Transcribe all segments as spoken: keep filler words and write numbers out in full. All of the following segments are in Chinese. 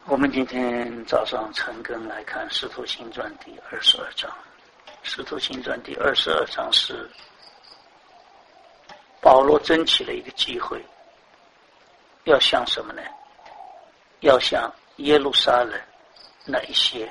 我们今天早上晨更来看《使徒行传》第二十二章。《使徒行传》第二十二章是保罗争取了一个机会，要向什么呢？要向耶路撒冷那一些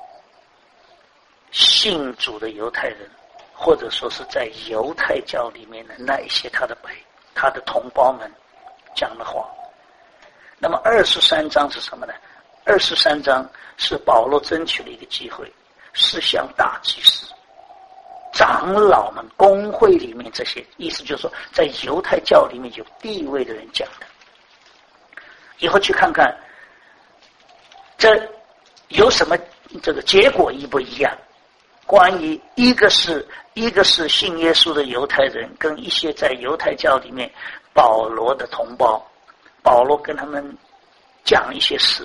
信主的犹太人，或者说是在犹太教里面的那一些他的百他的同胞们讲的话。那么二十三章是什么呢？二十三章是保罗争取了一个机会，是向大祭司、长老们、公会里面这些，意思就是说在犹太教里面有地位的人讲的。以后去看看这有什么这个结果一不一样。关于一个是一个是信耶稣的犹太人，跟一些在犹太教里面保罗的同胞，保罗跟他们讲一些事，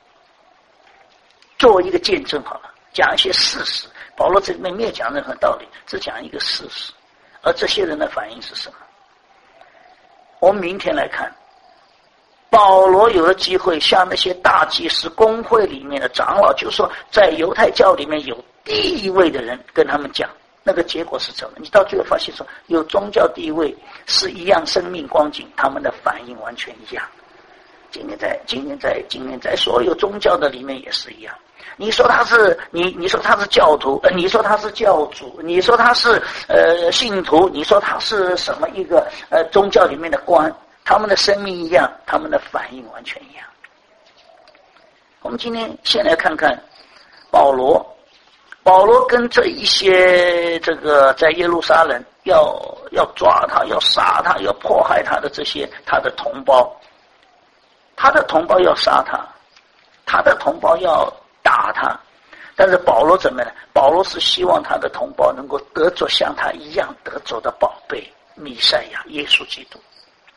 作为一个见证好了，讲一些事实。保罗这里面没有讲任何道理，只讲一个事实。而这些人的反应是什么？我们明天来看，保罗有了机会向那些大祭司、公会里面的长老，就是说在犹太教里面有地位的人，跟他们讲，那个结果是什么？你到最后发现说，有宗教地位是一样生命光景，他们的反应完全一样。今天在今天在今天在所有宗教的里面也是一样。你说他是你你说他是教徒，呃，你说他是教主，你说他是呃信徒，你说他是什么一个呃宗教里面的官，他们的生命一样，他们的反应完全一样。我们今天先来看看保罗，保罗跟这一些这个在耶路撒冷要要抓他、要杀他、要迫害他的这些他的同胞，他的同胞要杀他，他的同胞要打他，但是保罗怎么呢？保罗是希望他的同胞能够得着像他一样得着的宝贝弥赛亚耶稣基督，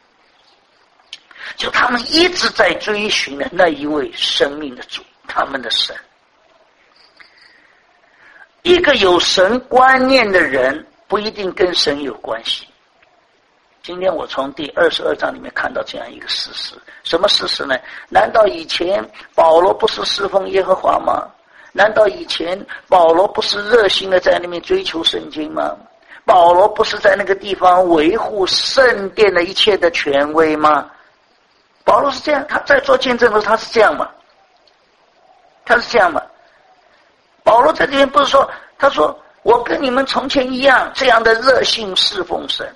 就他们一直在追寻的那一位生命的主，他们的神。一个有神观念的人不一定跟神有关系。今天我从第二十二章里面看到这样一个事实。什么事实呢？难道以前保罗不是侍奉耶和华吗？难道以前保罗不是热心的在那边追求圣经吗？保罗不是在那个地方维护圣殿的一切的权威吗？保罗是这样，他在做见证的时候他是这样吗？他是这样吗？保罗在这边不是说，他说我跟你们从前一样这样的热心侍奉神，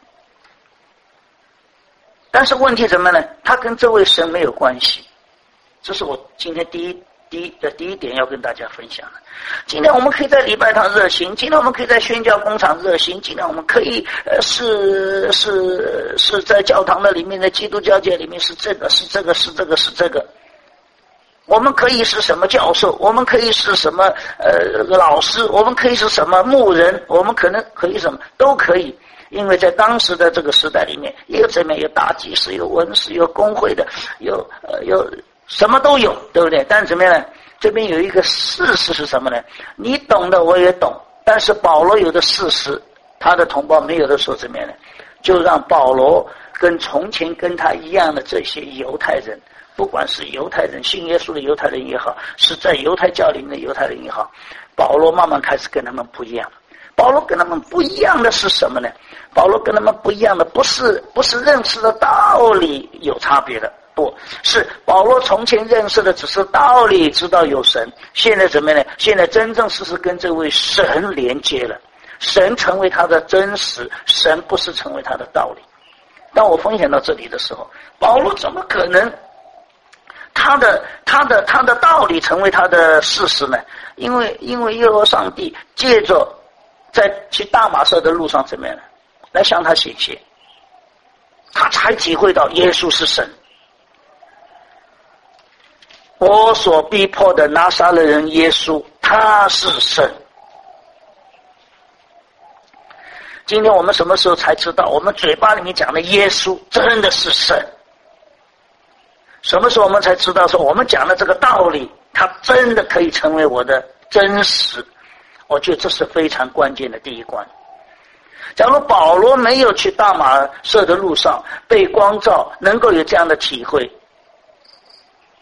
但是问题怎么呢？他跟这位神没有关系。这是我今天第一第一的第一点要跟大家分享的。今天我们可以在礼拜堂热心，今天我们可以在宣教工厂热心，今天我们可以呃是是是在教堂的里面的基督教界里面是这个是这个是这个是这个。我们可以是什么教授，我们可以是什么呃老师，我们可以是什么牧人，我们可能可以什么都可以。因为在当时的这个时代里面，也有这边有大祭司，有文士，有公会的，有呃有什么都有，对不对？但是怎么样呢？这边有一个事实是什么呢？你懂的我也懂，但是保罗有的事实，他的同胞没有的时候怎么样呢？就让保罗跟从前跟他一样的这些犹太人，不管是犹太人信耶稣的犹太人也好，是在犹太教里面的犹太人也好，保罗慢慢开始跟他们不一样。保罗跟他们不一样的是什么呢？保罗跟他们不一样的不是不是认识的道理有差别的，不是保罗从前认识的只是道理，知道有神，现在怎么样呢？现在真正是是跟这位神连接了，神成为他的真实，神不是成为他的道理。当我分享到这里的时候，保罗怎么可能他的他的他的道理成为他的事实呢？因为因为耶和华上帝借着在去大马色的路上怎么样呢？来向他显现，他才体会到耶稣是神。我所逼迫的拿撒勒人耶稣，他是神。今天我们什么时候才知道，我们嘴巴里面讲的耶稣真的是神？什么时候我们才知道说，我们讲的这个道理，它真的可以成为我的真实？我觉得这是非常关键的第一关。假如保罗没有去大马色的路上被光照，能够有这样的体会，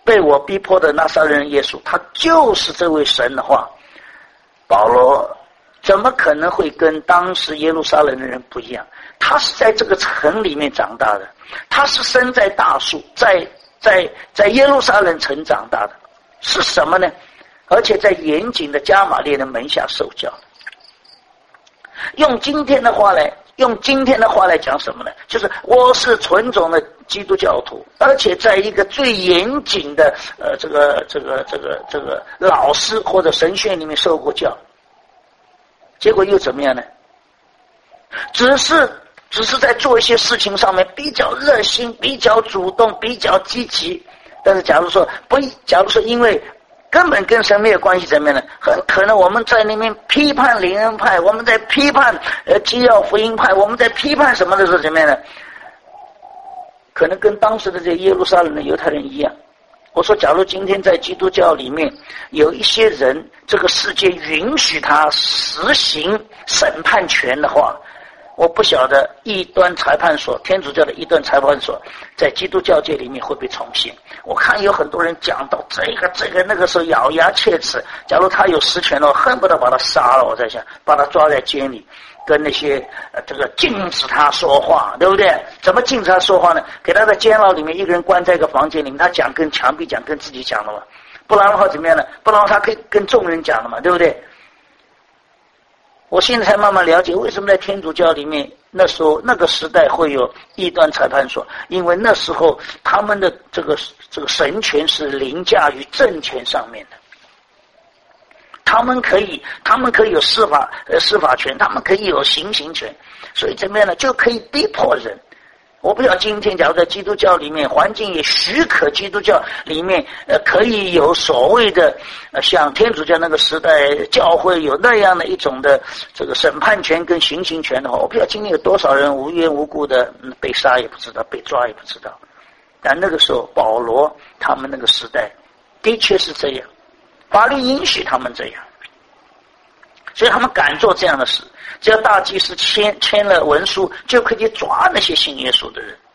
被我逼迫的拿撒勒人耶稣，他就是这位神的话，保罗怎么可能会跟当时耶路撒冷的人不一样？他是在这个城里面长大的，他是生在大树，在在在耶路撒冷城长大的，是什么呢？而且在严谨的加玛列的门下受教的。用今天的话来用今天的话来讲什么呢？就是我是纯种的基督教徒，而且在一个最严谨的呃这个这个这个这个老师或者神学里面受过教，结果又怎么样呢？只是只是在做一些事情上面比较热心、比较主动、比较积极，但是假如说不，假如说因为根本跟神没有关系，怎么样呢？很可能我们在那边批判灵恩派，我们在批判呃基要福音派，我们在批判什么的时候，怎么样呢？可能跟当时的这些耶路撒冷的犹太人一样。我说，假如今天在基督教里面有一些人，这个世界允许他实行审判权的话，我不晓得异端裁判所，天主教的异端裁判所在基督教界里面会不会重现。我看有很多人讲到这个这个那个时候咬牙切齿，假如他有实权了，我恨不得把他杀了，我在想把他抓在监里，跟那些呃这个禁止他说话，对不对？怎么禁止他说话呢？给他在监牢里面一个人关在一个房间里面，他讲跟墙壁讲跟自己讲的嘛，不然的话怎么样呢？不然的话他可以跟众人讲的嘛，对不对？我现在才慢慢了解为什么在天主教里面那时候那个时代会有异端裁判所，因为那时候他们的这个这个神权是凌驾于政权上面的，他们可以他们可以有司法呃司法权，他们可以有行刑权，所以怎么样呢？就可以逼迫人。我不知道今天假如在基督教里面环境也许可基督教里面呃可以有所谓的呃像天主教那个时代教会有那样的一种的这个审判权跟行刑权的话，我不知道今天有多少人无缘无故的、嗯、被杀也不知道，被抓也不知道。但那个时候保罗他们那个时代的确是这样，法律允许他们这样，所以他们敢做这样的事。只要大祭司签签了文书，就可以去抓那些信耶稣的人，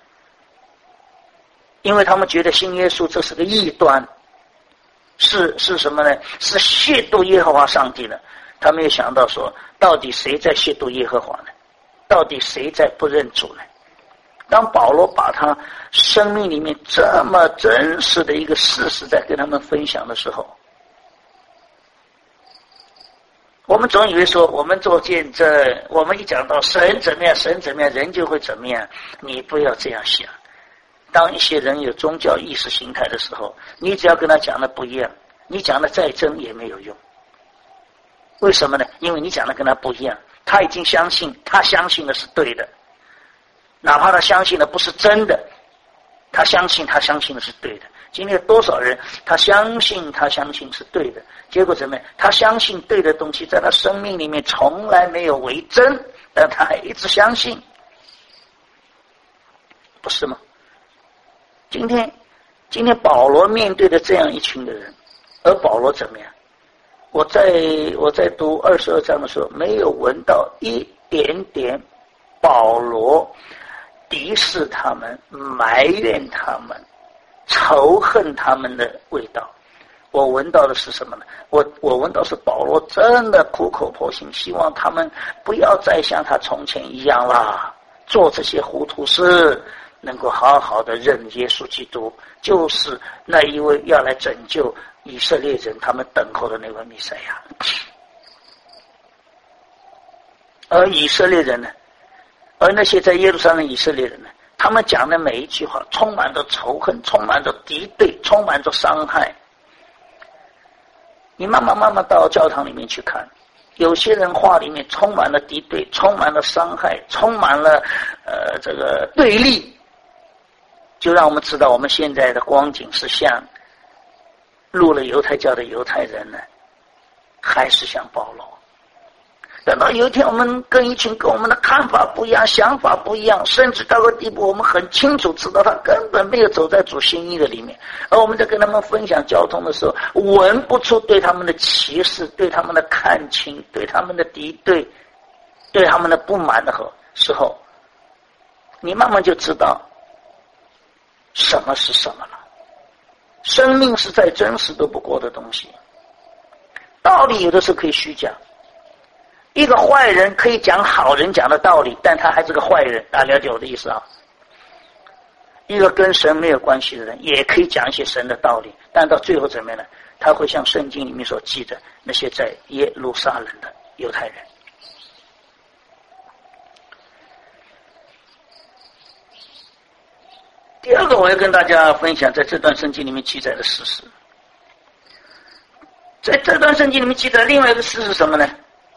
因为他们觉得信耶稣这是个异端，是是什么呢？是亵渎耶和华上帝的。他没有想到说，到底谁在亵渎耶和华呢？到底谁在不认主呢？当保罗把他生命里面这么真实的一个事实在跟他们分享的时候，我们总以为说我们做见证，我们一讲到神怎么样神怎么样，人就会怎么样。你不要这样想，当一些人有宗教意识形态的时候，你只要跟他讲的不一样，你讲的再真也没有用。为什么呢？因为你讲的跟他不一样，他已经相信，他相信的是对的，哪怕他相信的不是真的，他相信他相信的是对的。今天有多少人他相信他相信是对的，结果怎么样？他相信对的东西在他生命里面从来没有为真，但他还一直相信，不是吗？今天今天保罗面对的这样一群的人，而保罗怎么样？我在我在读二十二章的时候，没有闻到一点点保罗敌视他们、埋怨他们、仇恨他们的味道。我闻到的是什么呢？我我闻到是保罗真的苦口婆心，希望他们不要再像他从前一样啦，做这些糊涂事，能够好好的认耶稣基督，就是那一位要来拯救以色列人他们等候的那位弥赛亚。而以色列人呢，而那些在耶路撒冷以色列人呢，他们讲的每一句话充满着仇恨，充满着敌对，充满着伤害。你慢慢慢慢到教堂里面去看，有些人话里面充满了敌对，充满了伤害，充满了呃这个对立，就让我们知道我们现在的光景是像入了犹太教的犹太人呢，还是像保罗。等到有一天我们跟一群跟我们的看法不一样，想法不一样，甚至到个地步我们很清楚知道他根本没有走在主心意的里面，而我们在跟他们分享交通的时候，闻不出对他们的歧视，对他们的看轻，对他们的敌对，对他们的不满的时候，你慢慢就知道什么是什么了， 生命是再真实都不过的东西，道理有的时候可以虚假。一个坏人可以讲好人讲的道理，但他还是个坏人，大家了解我的意思啊？一个跟神没有关系的人也可以讲一些神的道理，但到最后怎么样呢？他会像圣经里面所记的那些在耶路撒冷的犹太人。第二个我要跟大家分享在这段圣经里面记载的事实。在这段圣经里面记载另外一个事实是什么呢？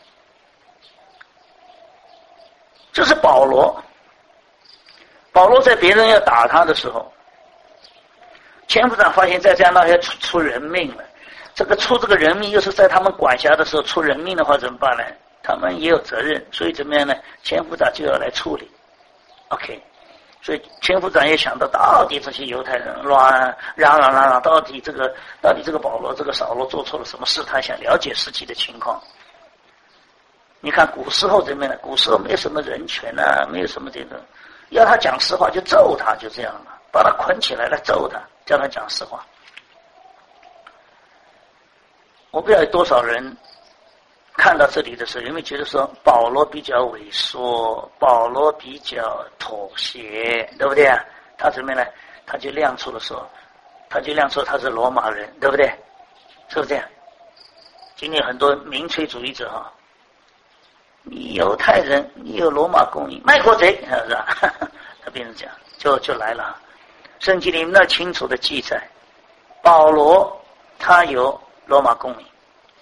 这是保罗，保罗在别人要打他的时候，千夫长发现在这样那些出出人命了，这个出这个人命又是在他们管辖的时候出人命的话怎么办呢？他们也有责任，所以怎么样呢？千夫长就要来处理。 OK， 所以千夫长也想到，到底这些犹太人乱嚷嚷嚷嚷，到底这个到底这个保罗这个扫罗做错了什么事？他想了解实际的情况。你看古时候怎么样呢？古时候没有什么人权啊，没有什么这个，要他讲实话就揍他，就这样了，把他捆起来了揍他，叫他讲实话。我不知道有多少人看到这里的时候，有没有觉得说保罗比较萎缩，保罗比较妥协，对不对啊？他怎么样呢？他就亮出了说，他就亮出他是罗马人，对不对？是不是这样？今天很多民粹主义者哈，你犹太人，你有罗马公民，卖国贼，是吧？他变成这样，就就来了。圣经里面那清楚的记载，保罗他有罗马公民，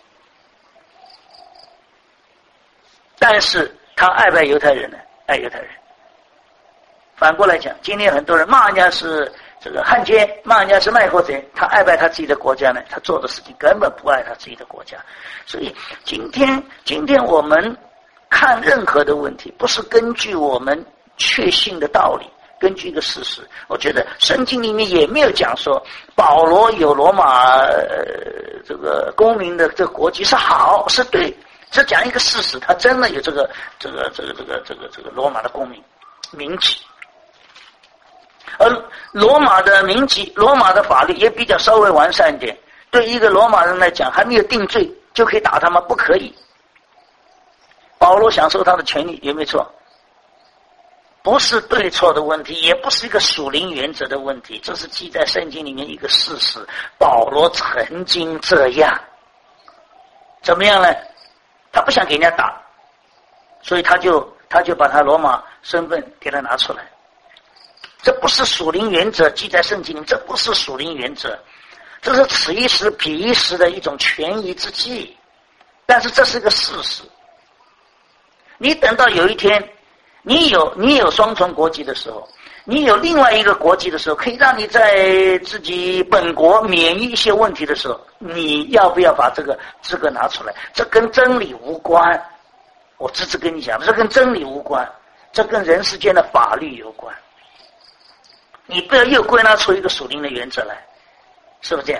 但是他爱不爱犹太人呢？爱犹太人。反过来讲，今天很多人骂人家是这个汉奸，骂人家是卖国贼，他爱不爱他自己的国家呢？他做的事情根本不爱他自己的国家。所以今天今天我们看任何的问题，不是根据我们确信的道理，根据一个事实。我觉得圣经里面也没有讲说保罗有罗马、呃、这个公民的这个国籍是好是对，只讲一个事实，他真的有这个这个这个这个这个这个罗马的公民民籍。而罗马的民籍，罗马的法律也比较稍微完善一点，对一个罗马人来讲，还没有定罪就可以打他吗？不可以。保罗享受他的权利有没有错？不是对错的问题，也不是一个属灵原则的问题，这是记在圣经里面一个事实。保罗曾经这样，怎么样呢？他不想给人家打，所以他就他就把他罗马身份给他拿出来。这不是属灵原则，记在圣经里面，这不是属灵原则，这是此一时彼一时的一种权宜之计，但是这是个事实。你等到有一天你有你有双重国籍的时候，你有另外一个国籍的时候，可以让你在自己本国免于一些问题的时候，你要不要把这个资格拿出来？这跟真理无关，我直直跟你讲，这跟真理无关，这跟人世间的法律有关。你不要又归纳出一个属灵的原则来，是不是这样？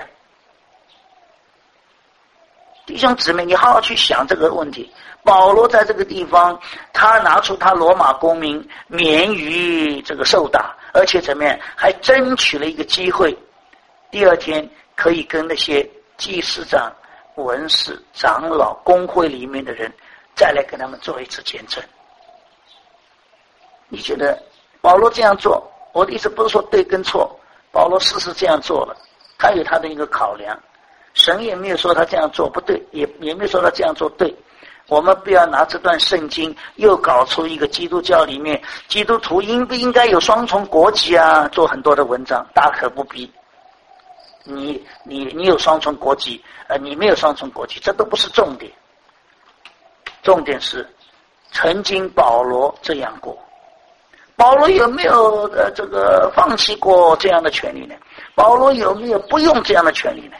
弟兄姊妹，你好好去想这个问题。保罗在这个地方，他拿出他罗马公民免于这个受打，而且怎么样，还争取了一个机会，第二天可以跟那些祭司长、文士、长老、公会里面的人再来跟他们做一次见证。你觉得保罗这样做，我的意思不是说对跟错，保罗事实这样做了，他有他的一个考量，神也没有说他这样做不对，也也没有说他这样做对。我们不要拿这段圣经又搞出一个基督教里面基督徒应不应该有双重国籍啊，做很多的文章，大可不必。你你你有双重国籍，呃，你没有双重国籍，这都不是重点。重点是曾经保罗这样过，保罗有没有呃这个放弃过这样的权利呢？保罗有没有不用这样的权利呢？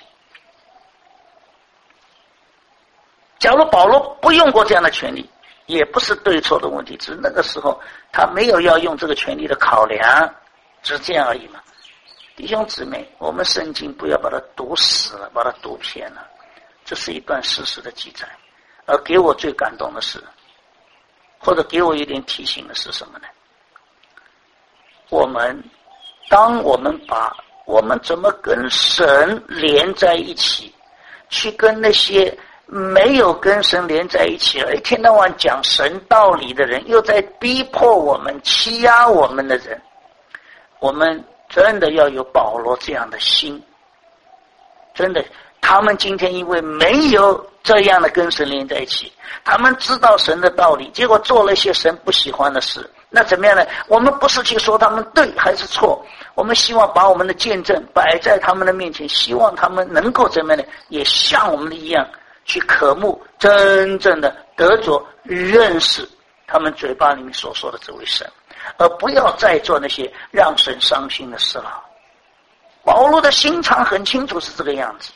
假如保罗不用过这样的权利，也不是对错的问题，只是那个时候他没有要用这个权利的考量，只是这样而已嘛。弟兄姊妹，我们圣经不要把它读死了，把它读偏了，这是一段事实的记载。而给我最感动的是，或者给我一点提醒的是什么呢？我们当我们把我们怎么跟神连在一起，去跟那些没有跟神连在一起，一天到晚讲神道理的人，又在逼迫我们、欺压我们的人，我们真的要有保罗这样的心。真的，他们今天因为没有这样的跟神连在一起，他们知道神的道理，结果做了一些神不喜欢的事，那怎么样呢？我们不是去说他们对还是错，我们希望把我们的见证摆在他们的面前，希望他们能够怎么样呢？也像我们的一样，去渴慕真正的得着认识他们嘴巴里面所说的这位神，而不要再做那些让神伤心的事了。保罗的心肠很清楚是这个样子。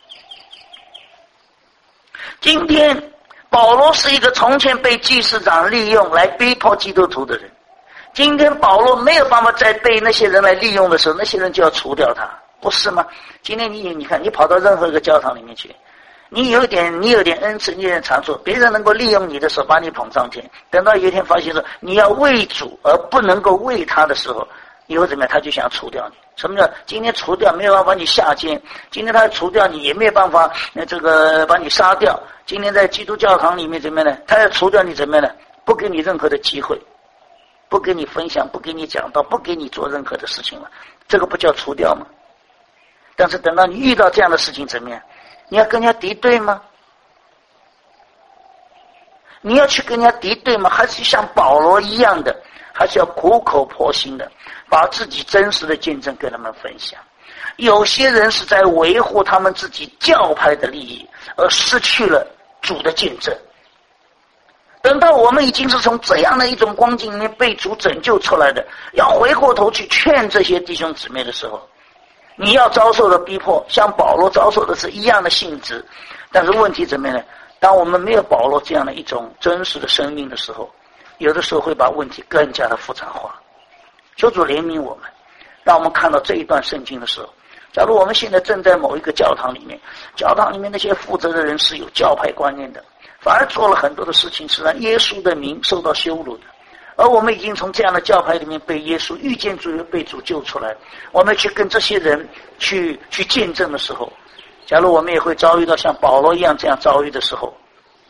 今天保罗是一个从前被祭司长利用来逼迫基督徒的人，今天保罗没有办法再被那些人来利用的时候，那些人就要除掉他，不是吗？今天你你看，你跑到任何一个教堂里面去，你有点你有点恩赐，你有点长处，别人能够利用你的时候把你捧上天，等到有一天发现说你要为主而不能够为他的时候，以后怎么样？他就想除掉你。什么叫今天除掉？没有办法把你下监。今天他除掉你，也没有办法呃这个把你杀掉。今天在基督教堂里面怎么样呢？他要除掉你怎么样呢？不给你任何的机会，不给你分享，不给你讲道，不给你做任何的事情了。这个不叫除掉吗？但是等到你遇到这样的事情怎么样？你要跟人家敌对吗？你要去跟人家敌对吗？还是像保罗一样的，还是要苦口婆心的把自己真实的见证跟他们分享。有些人是在维护他们自己教派的利益，而失去了主的见证。等到我们已经是从这样的一种光景里面被主拯救出来的，要回过头去劝这些弟兄姊妹的时候，你要遭受的逼迫像保罗遭受的是一样的性质。但是问题怎么样呢？当我们没有保罗这样的一种真实的生命的时候，有的时候会把问题更加的复杂化。求主怜悯我们，让我们看到这一段圣经的时候，假如我们现在正在某一个教堂里面，教堂里面那些负责的人是有教派观念的，反而做了很多的事情是让耶稣的名受到羞辱的，而我们已经从这样的教派里面被耶稣遇见主，被主救出来，我们去跟这些人去去见证的时候，假如我们也会遭遇到像保罗一样这样遭遇的时候，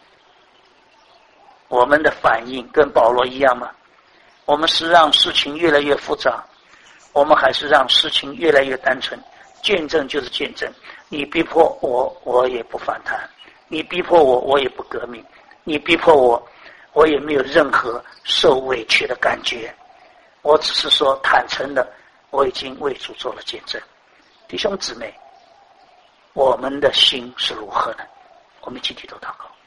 我们的反应跟保罗一样吗？我们是让事情越来越复杂，我们还是让事情越来越单纯？见证就是见证，你逼迫我，我也不反弹；你逼迫我，我也不革命；你逼迫我，我也没有任何受委屈的感觉。我只是说坦诚的，我已经为主做了见证。弟兄姊妹，我们的心是如何呢？我们一起低头祷告。